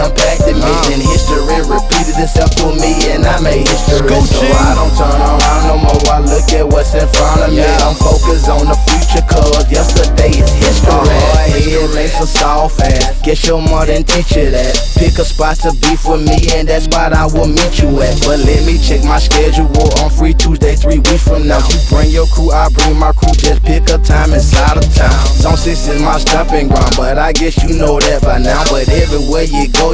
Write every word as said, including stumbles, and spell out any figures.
impacted me. Uh. Then history repeated itself for me, and I made history. Go, so G. I don't turn around no more. I look at what's in front of me. Yeah. I'm focused on the future, cause yesterday is history. My hard head makes a soft ass. Guess your mother didn't teach you that. Pick a spot to beef with me, and that spot I will meet you at. But let me check my schedule. I'm free Tuesday, three weeks from now. You bring your crew, I bring my crew. Just pick a time inside of town. Zone six is my stomping ground, but I guess you know that by now. But everywhere you go,